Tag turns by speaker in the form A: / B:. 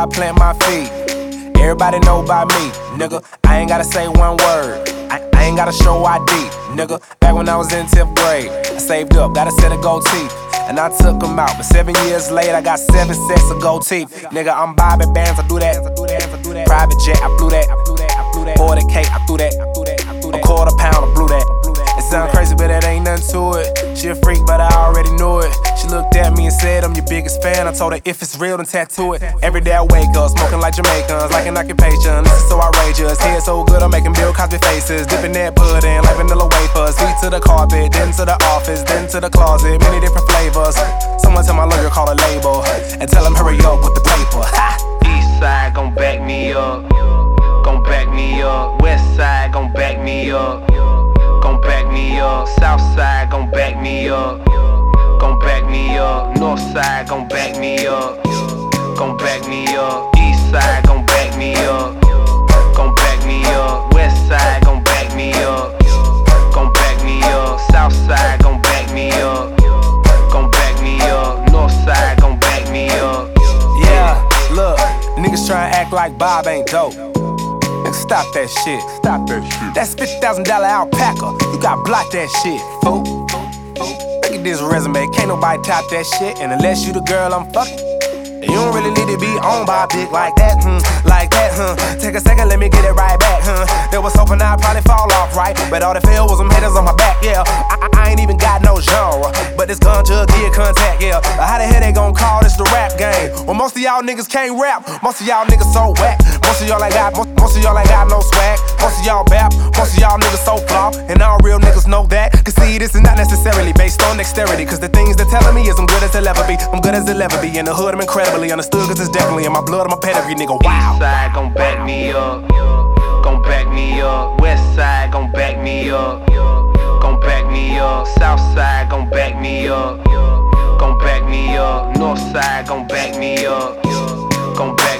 A: I plant my feet. Everybody know about me, nigga. I ain't gotta say one word. I ain't gotta show ID, nigga. Back when I was in 10th grade, I saved up, got a set of gold teeth, and I took them out. But 7 years later, I got 7 sets of gold teeth. Nigga, I'm Bobby Bands, I do that. Private jet, I flew that. 40K, I threw that. A quarter pound, I blew that. It sound crazy, but it ain't nothing to it. She a freak, but I already knew it. She looked at me and said, I'm your biggest fan. I told her, if it's real, then tattoo it. Every day I wake up, smoking like Jamaicans, like an occupation. This is so outrageous. Head so good, I'm making Bill Cosby faces. Dipping that pudding like vanilla wafers. Feet to the carpet, then to the office, then to the closet. Many different flavors. Someone tell my lawyer, call a label, and tell him hurry up with the paper.
B: East side gon' back me up. Gon' back me up. West side gon' back me up. Gon' back me up. South side gon' back me up. Gon' back me up. North side gon' back me up. Gon' back me up. East side gon' back me up. Gon' back me up. West side gon' back me up. Gon' back me up. South side gon' back me up. Gon' back me up. North side gon' back me up.
A: Yeah, look, niggas try to act like Bob ain't dope. Nigga, stop that shit. Stop that shit. That's $50,000 alpaca. You got block that shit, fool. Look at this resume. Can't nobody top that shit. And unless you the girl I'm fucking, you don't really need to be owned by a dick like that, like that, Take a second, let me get it right back, There was hoping I'd probably fall off, right? But all that fell was some haters on my back, yeah. I ain't even got no genre, but this gun jug give contact, yeah. How the hell they gon' call this the rap game? Well, most of y'all niggas can't rap. Most of y'all niggas so whack. Most of y'all ain't got no swag. Most of y'all bap. Most of y'all niggas so flop. And all real niggas know that. Cause see, this is not necessarily based on dexterity. Cause the things they're telling me is I'm good as they'll ever be. I'm good as they'll ever be. In the hood, I'm incredibly understood. Cause it's definitely in my blood, I'm a pedigree, nigga. Wow.
B: East side gon' back me up. Gon' back me up. West side gon' back me up. Gon' back me up. South side gon' back me up. Gon' back me up. North side gon' back me up. Gon' back